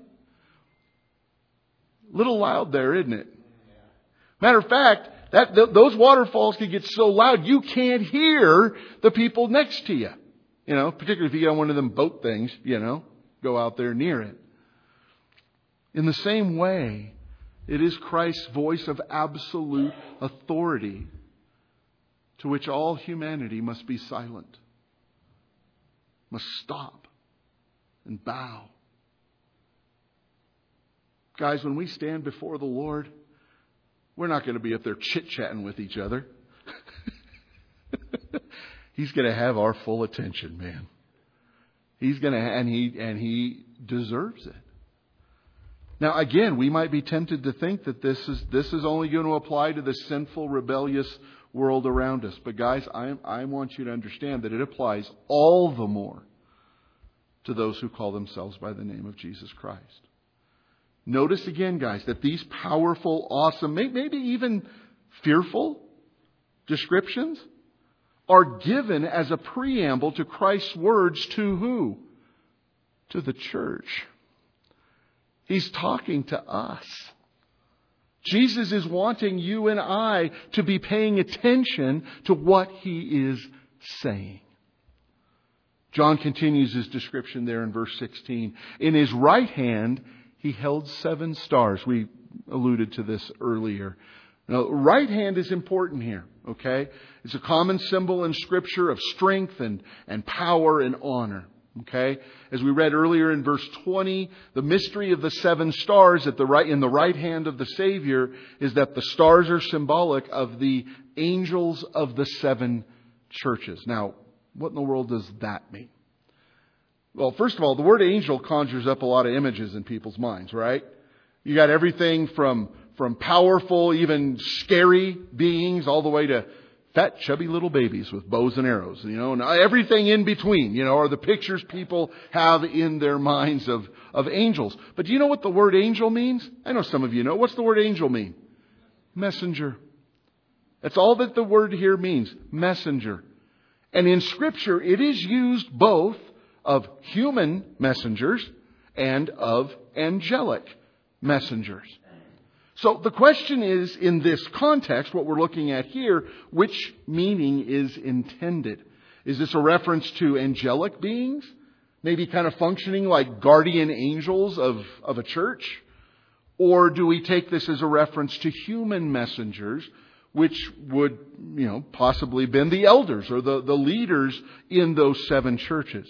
Little loud there, isn't it? Matter of fact, that th- those waterfalls can get so loud you can't hear the people next to you. You know, particularly if you get on one of them boat things, you know, go out there near it. In the same way, it is Christ's voice of absolute authority to which all humanity must be silent, must stop and bow. Guys, when we stand before the Lord, we're not going to be up there chit-chatting with each other. He's going to have our full attention, man. He's going to, and he, and he deserves it. Now, again, we might be tempted to think that this is, this is only going to apply to the sinful, rebellious world around us. But guys, I, I want you to understand that it applies all the more to those who call themselves by the name of Jesus Christ. Notice again, guys, that these powerful, awesome, maybe even fearful descriptions are given as a preamble to Christ's words to who? To the church. He's talking to us. Jesus is wanting you and I to be paying attention to what He is saying. John continues his description there in verse sixteen. In His right hand, He held seven stars. We alluded to this earlier. Now, right hand is important here, okay? It's a common symbol in Scripture of strength and, and power and honor, okay? As we read earlier in verse twenty, the mystery of the seven stars at the right, in the right hand of the Savior is that the stars are symbolic of the angels of the seven churches. Now, what in the world does that mean? Well, first of all, the word angel conjures up a lot of images in people's minds, right? You got everything from From powerful, even scary beings all the way to fat, chubby little babies with bows and arrows, you know, and everything in between, you know, are the pictures people have in their minds of, of angels. But do you know what the word angel means? I know some of you know. What's the word angel mean? Messenger. That's all that the word here means. Messenger. And in Scripture, it is used both of human messengers and of angelic messengers. So the question is, in this context, what we're looking at here, which meaning is intended? Is this a reference to angelic beings? Maybe kind of functioning like guardian angels of, of a church? Or do we take this as a reference to human messengers, which would, you know, possibly been the elders or the, the leaders in those seven churches?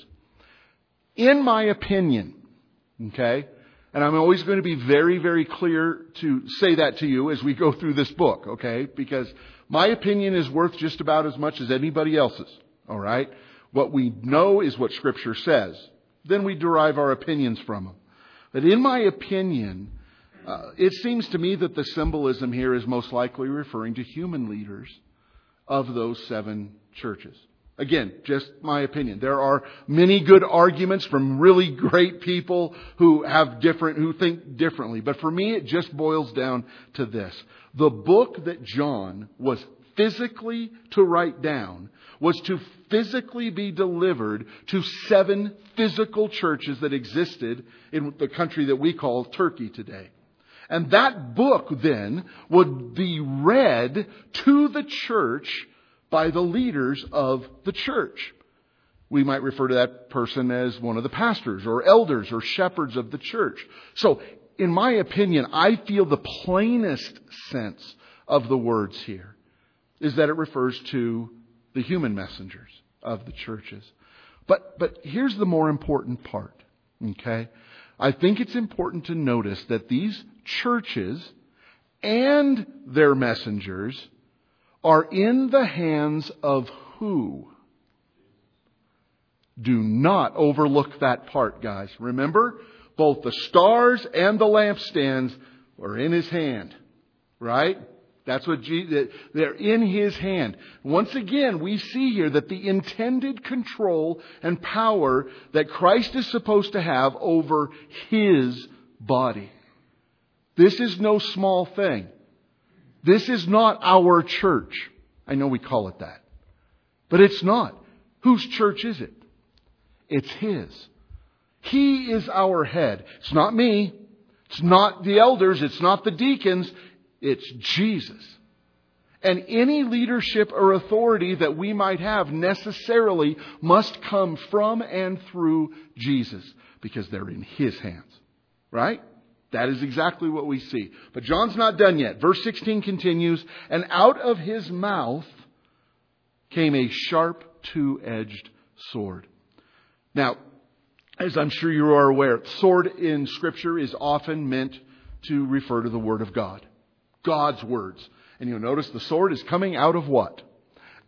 In my opinion, okay, and I'm always going to be very, very clear to say that to you as we go through this book, okay? Because my opinion is worth just about as much as anybody else's, all right? What we know is what Scripture says. Then we derive our opinions from them. But in my opinion, uh, it seems to me that the symbolism here is most likely referring to human leaders of those seven churches. Again, just my opinion. There are many good arguments from really great people who have different, who think differently. But for me, it just boils down to this. The book that John was physically to write down was to physically be delivered to seven physical churches that existed in the country that we call Turkey today. And that book then would be read to the church by the leaders of the church. We might refer to that person as one of the pastors or elders or shepherds of the church. So, in my opinion, I feel the plainest sense of the words here is that it refers to the human messengers of the churches. But, but here's the more important part, okay? I think it's important to notice that these churches and their messengers are in the hands of who? Do not overlook that part, guys. Remember, both the stars and the lampstands are in His hand. Right? That's what Jesus, they're in His hand. Once again, we see here that the intended control and power that Christ is supposed to have over His body. This is no small thing. This is not our church. I know we call it that. But it's not. Whose church is it? It's His. He is our head. It's not me. It's not the elders. It's not the deacons. It's Jesus. And any leadership or authority that we might have necessarily must come from and through Jesus, because they're in His hands. Right? That is exactly what we see. But John's not done yet. Verse sixteen continues, and out of His mouth came a sharp two-edged sword. Now, as I'm sure you are aware, sword in Scripture is often meant to refer to the Word of God. God's words. And you'll notice the sword is coming out of what?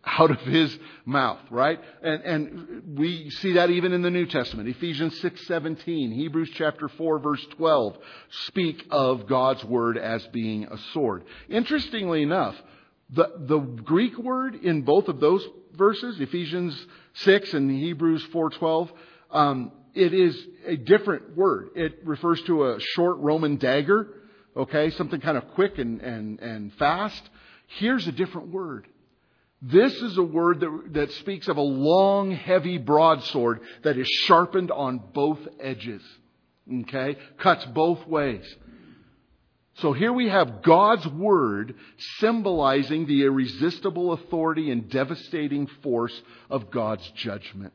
out of His mouth, right? And, and we see that even in the New Testament. Ephesians six seventeen, Hebrews chapter four, verse twelve speak of God's Word as being a sword. Interestingly enough, the, the Greek word in both of those verses, Ephesians six and Hebrews four twelve, um, it is a different word. It refers to a short Roman dagger, okay, something kind of quick and, and, and fast. Here's a different word. This is a word that, that speaks of a long, heavy broadsword that is sharpened on both edges, okay, cuts both ways. So here we have God's Word symbolizing the irresistible authority and devastating force of God's judgment.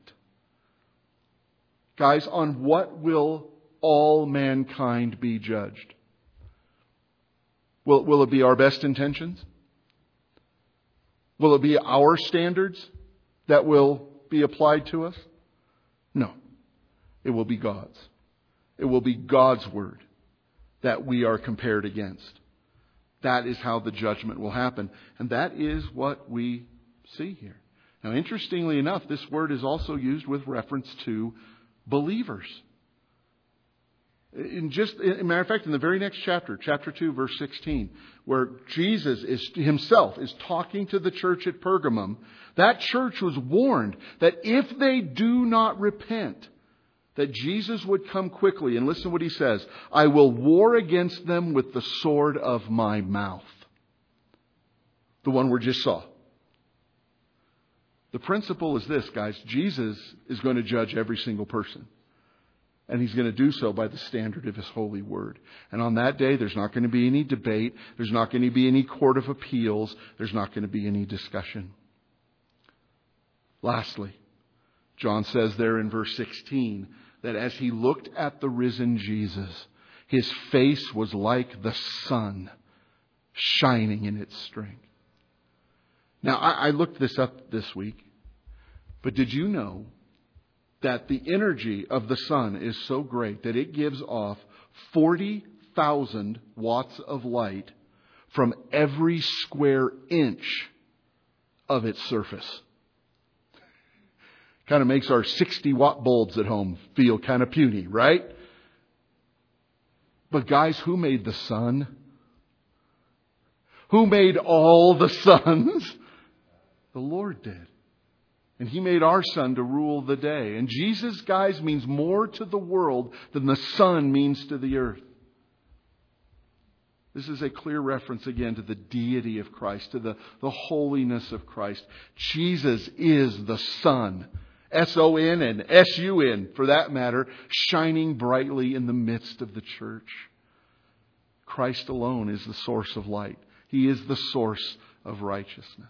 Guys, on what will all mankind be judged? Will, will it be our best intentions? Will it be our standards that will be applied to us? No. It will be God's. It will be God's Word that we are compared against. That is how the judgment will happen. And that is what we see here. Now, interestingly enough, this word is also used with reference to believers. In just, as a matter of fact, in the very next chapter, chapter two, verse sixteen, where Jesus is himself is talking to the church at Pergamum, that church was warned that if they do not repent, that Jesus would come quickly. And listen to what he says. I will war against them with the sword of my mouth. The one we just saw. The principle is this, guys. Jesus is going to judge every single person. And He's going to do so by the standard of His holy word. And on that day, there's not going to be any debate. There's not going to be any court of appeals. There's not going to be any discussion. Lastly, John says there in verse sixteen that as he looked at the risen Jesus, His face was like the sun shining in its strength. Now, I, I looked this up this week, but did you know that the energy of the sun is so great that it gives off forty thousand watts of light from every square inch of its surface? Kind of makes our sixty watt bulbs at home feel kind of puny, right? But guys, who made the sun? Who made all the suns? The Lord did. And He made our sun to rule the day. And Jesus, guys, means more to the world than the sun means to the earth. This is a clear reference again to the deity of Christ, to the, the holiness of Christ. Jesus is the sun. S O N and S U N, for that matter, shining brightly in the midst of the church. Christ alone is the source of light. He is the source of righteousness.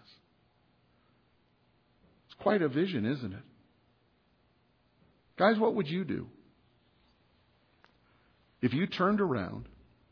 It's quite a vision, isn't it? Guys, what would you do if you turned around,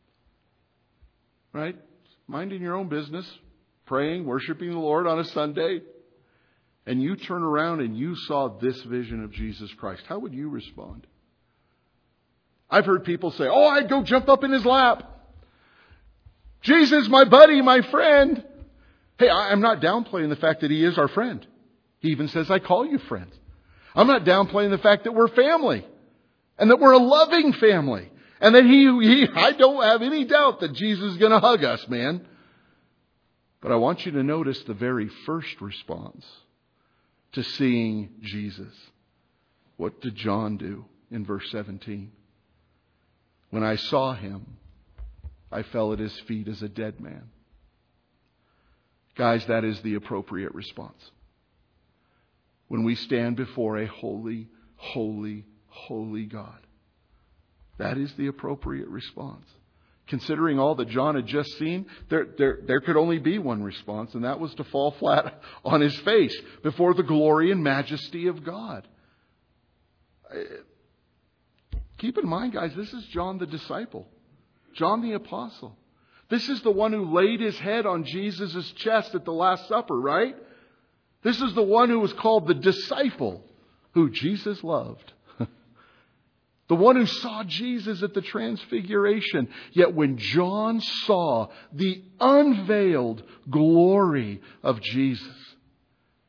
right, minding your own business, praying, worshiping the Lord on a Sunday, and you turn around and you saw this vision of Jesus Christ? How would you respond? I've heard people say, oh, I'd go jump up in His lap. Jesus, my buddy, my friend. Hey, I'm not downplaying the fact that He is our friend. He even says, I call you friends. I'm not downplaying the fact that we're family and that we're a loving family and that he, he I don't have any doubt that Jesus is going to hug us, man. But I want you to notice the very first response to seeing Jesus. What did John do in verse seventeen? When I saw Him, I fell at His feet as a dead man. Guys, that is the appropriate response. When we stand before a holy, holy, holy God. That is the appropriate response. Considering all that John had just seen, there, there, there could only be one response, and that was to fall flat on his face before the glory and majesty of God. Keep in mind, guys, this is John the disciple. John the apostle. This is the one who laid his head on Jesus' chest at the Last Supper, right? This is the one who was called the disciple who Jesus loved. The one who saw Jesus at the Transfiguration. Yet when John saw the unveiled glory of Jesus,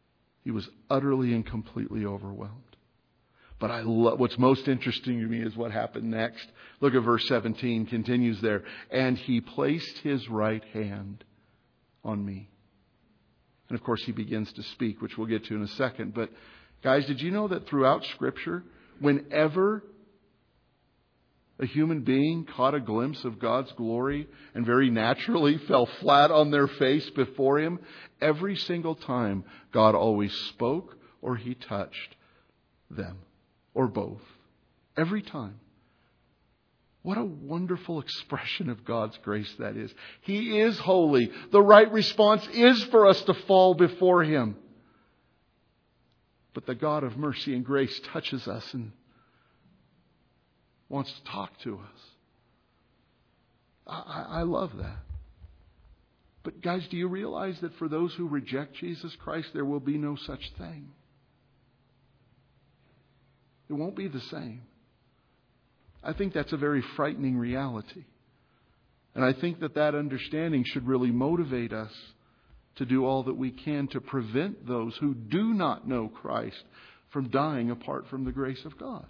He was utterly and completely overwhelmed. But I love, what's most interesting to me is what happened next. Look at verse seventeen, continues there. And He placed His right hand on me. And of course He begins to speak, which we'll get to in a second. But guys, did you know that throughout Scripture, whenever a human being caught a glimpse of God's glory and very naturally fell flat on their face before Him, every single time God always spoke or He touched them, or both. Every time. What a wonderful expression of God's grace that is. He is holy. The right response is for us to fall before Him. But the God of mercy and grace touches us and wants to talk to us. I, I love that. But guys, do you realize that for those who reject Jesus Christ, there will be no such thing? It won't be the same. I think that's a very frightening reality. And I think that that understanding should really motivate us to do all that we can to prevent those who do not know Christ from dying apart from the grace of God.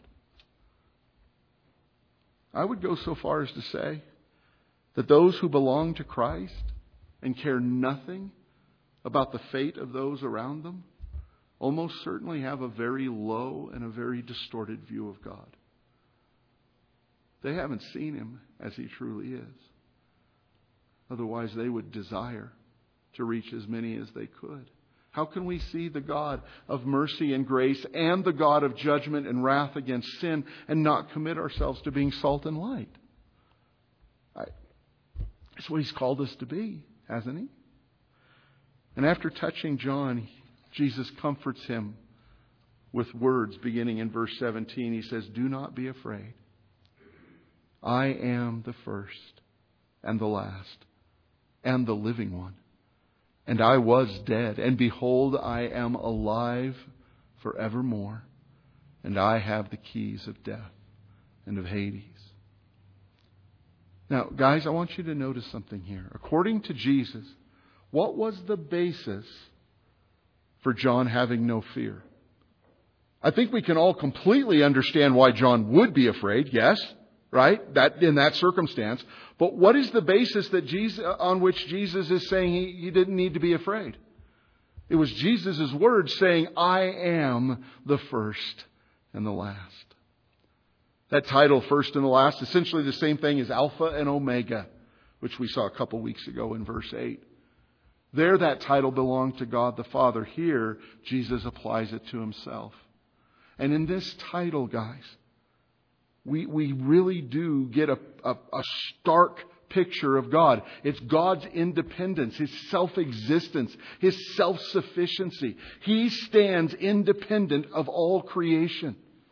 I would go so far as to say that those who belong to Christ and care nothing about the fate of those around them almost certainly have a very low and a very distorted view of God. They haven't seen Him as He truly is. Otherwise, they would desire to reach as many as they could. How can we see the God of mercy and grace and the God of judgment and wrath against sin and not commit ourselves to being salt and light? I, that's what He's called us to be, hasn't He? And after touching John, Jesus comforts him with words beginning in verse seventeen. He says, "Do not be afraid. I am the first and the last and the living one. And I was dead, and behold, I am alive forevermore. And I have the keys of death and of Hades." Now, guys, I want you to notice something here. According to Jesus, what was the basis for John having no fear? I think we can all completely understand why John would be afraid, yes, right? That in that circumstance. But what is the basis that Jesus, on which Jesus is saying he, he didn't need to be afraid? It was Jesus' words saying, "I am the first and the last." That title, first and the last, essentially the same thing as Alpha and Omega, which we saw a couple weeks ago in verse eight. There, that title belonged to God the Father. Here, Jesus applies it to Himself. And in this title, guys, we we really do get a, a, a stark picture of God. It's God's independence, His self-existence, His self-sufficiency. He stands independent of all creation.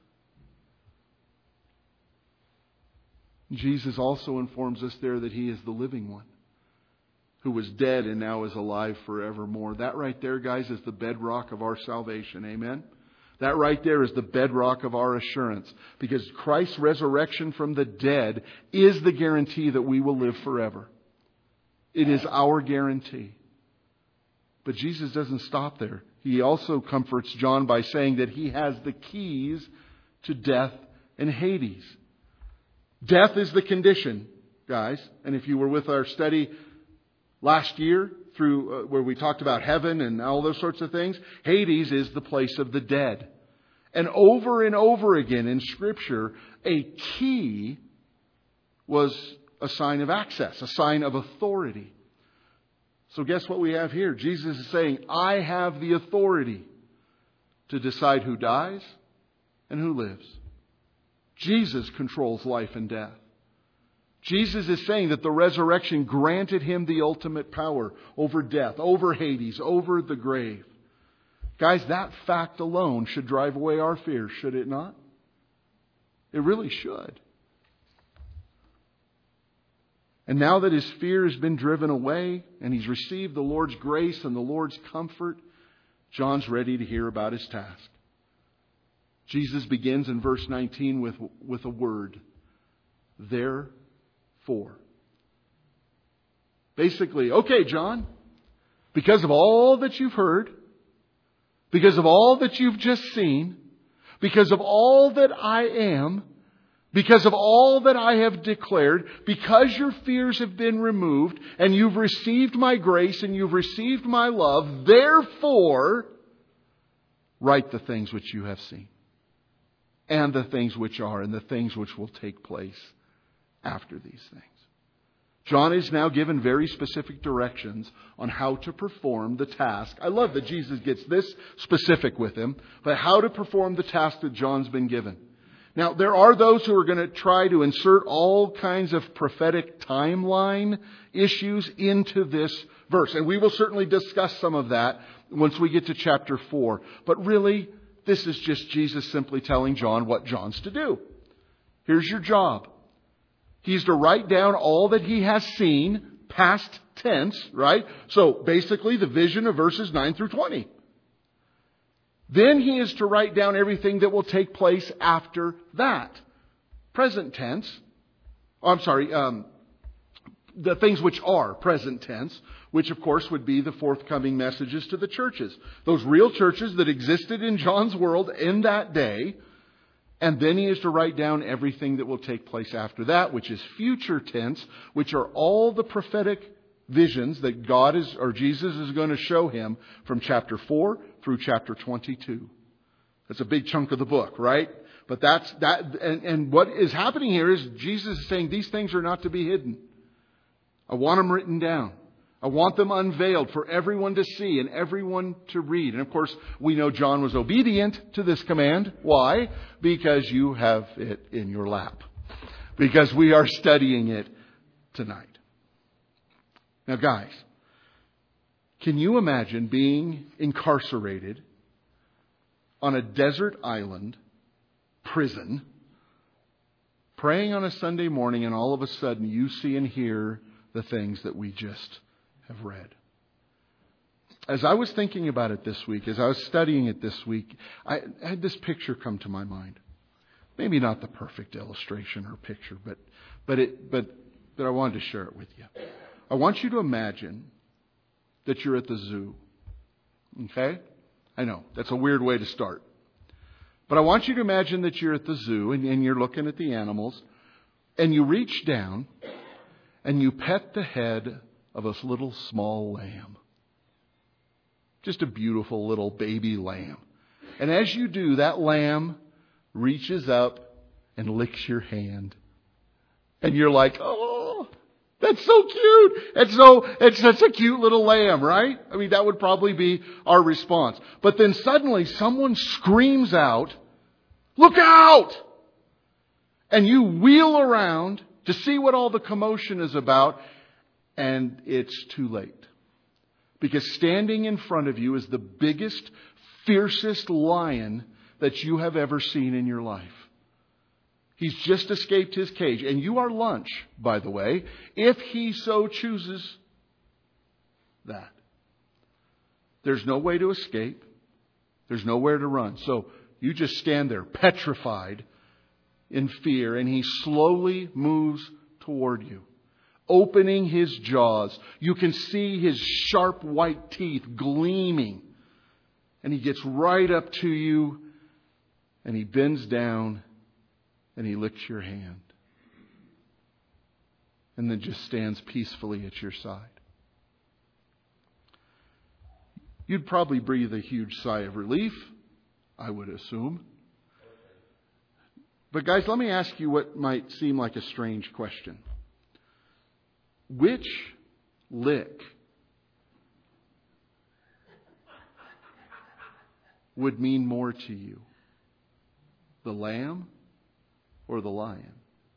Jesus also informs us there that He is the living one, who was dead and now is alive forevermore. That right there, guys, is the bedrock of our salvation. Amen? That right there is the bedrock of our assurance. Because Christ's resurrection from the dead is the guarantee that we will live forever. It is our guarantee. But Jesus doesn't stop there. He also comforts John by saying that He has the keys to death and Hades. Death is the condition, guys. And if you were with our study last year, through uh, where we talked about heaven and all those sorts of things, Hades is the place of the dead. And over and over again in Scripture, a key was a sign of access, a sign of authority. So guess what we have here? Jesus is saying, "I have the authority to decide who dies and who lives." Jesus controls life and death. Jesus is saying that the resurrection granted Him the ultimate power over death, over Hades, over the grave. Guys, that fact alone should drive away our fears, should it not? It really should. And now that his fear has been driven away and he's received the Lord's grace and the Lord's comfort, John's ready to hear about his task. Jesus begins in verse nineteen with, with a word. Therefore. Basically, okay, John, because of all that you've heard, because of all that you've just seen, because of all that I am, because of all that I have declared, because your fears have been removed, and you've received my grace, and you've received my love, therefore, write the things which you have seen, and the things which are, and the things which will take place after these things. John is now given very specific directions on how to perform the task. I love that Jesus gets this specific with him, but how to perform the task that John's been given. Now, there are those who are going to try to insert all kinds of prophetic timeline issues into this verse. And we will certainly discuss some of that once we get to chapter four. But really, this is just Jesus simply telling John what John's to do. Here's your job. He's to write down all that he has seen, past tense, right? So basically the vision of verses nine through twenty. Then he is to write down everything that will take place after that. Present tense. Oh, I'm sorry. Um, the things which are present tense, which of course would be the forthcoming messages to the churches. Those real churches that existed in John's world in that day. And then he is to write down everything that will take place after that, which is future tense, which are all the prophetic visions that God is, or Jesus is going to show him from chapter four through chapter twenty-two. That's a big chunk of the book, right? But that's that, and, and what is happening here is Jesus is saying these things are not to be hidden. I want them written down. I want them unveiled for everyone to see and everyone to read. And of course, we know John was obedient to this command. Why? Because you have it in your lap. Because we are studying it tonight. Now guys, can you imagine being incarcerated on a desert island, prison, praying on a Sunday morning, and all of a sudden you see and hear the things that we just have read? As I was thinking about it this week, as I was studying it this week, I had this picture come to my mind. Maybe not the perfect illustration or picture, but but it but but I wanted to share it with you. I want you to imagine that you're at the zoo. Okay? I know, that's a weird way to start. But I want you to imagine that you're at the zoo and, and you're looking at the animals, and you reach down and you pet the head of a little small lamb. Just a beautiful little baby lamb. And as you do, that lamb reaches up and licks your hand. And you're like, oh, that's so cute. It's so, it's such a cute little lamb, right? I mean, that would probably be our response. But then suddenly someone screams out, look out! And you wheel around to see what all the commotion is about. And it's too late. Because standing in front of you is the biggest, fiercest lion that you have ever seen in your life. He's just escaped his cage. And you are lunch, by the way, if he so chooses that. There's no way to escape. There's nowhere to run. So you just stand there petrified in fear. And he slowly moves toward you, opening his jaws. You can see his sharp white teeth gleaming. And he gets right up to you and he bends down and he licks your hand. And then just stands peacefully at your side. You'd probably breathe a huge sigh of relief, I would assume. But guys, let me ask you what might seem like a strange question. Which lick would mean more to you? The lamb or the lion?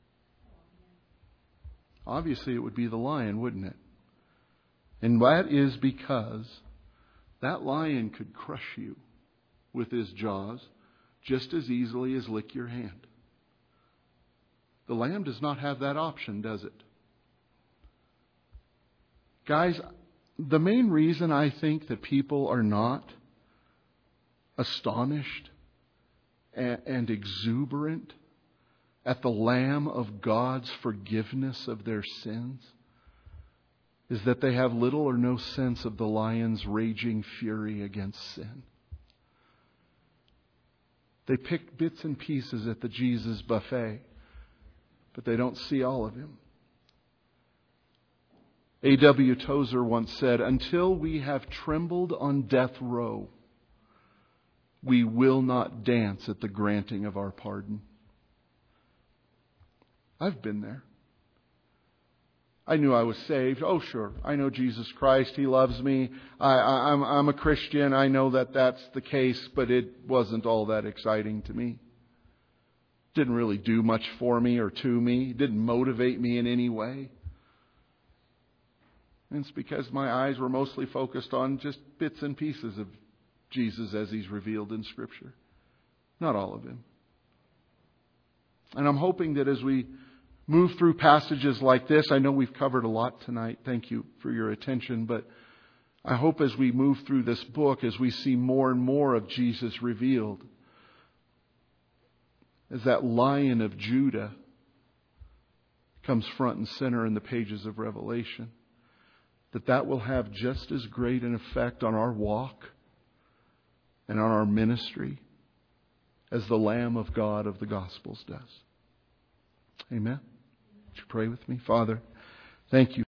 Obviously, it would be the lion, wouldn't it? And that is because that lion could crush you with his jaws just as easily as lick your hand. The lamb does not have that option, does it? Guys, the main reason I think that people are not astonished and exuberant at the Lamb of God's forgiveness of their sins is that they have little or no sense of the lion's raging fury against sin. They pick bits and pieces at the Jesus buffet, but they don't see all of Him. A W Tozer once said, "Until we have trembled on death row, we will not dance at the granting of our pardon." I've been there. I knew I was saved. Oh, sure. I know Jesus Christ. He loves me. I, I, I'm, I'm a Christian. I know that that's the case, but it wasn't all that exciting to me. Didn't really do much for me or to me. Didn't motivate me in any way. And it's because my eyes were mostly focused on just bits and pieces of Jesus as He's revealed in Scripture. Not all of Him. And I'm hoping that as we move through passages like this, I know we've covered a lot tonight. Thank you for your attention. But I hope as we move through this book, as we see more and more of Jesus revealed, as that Lion of Judah comes front and center in the pages of Revelation, that that will have just as great an effect on our walk and on our ministry as the Lamb of God of the Gospels does. Amen. Would you pray with me? Father, thank you.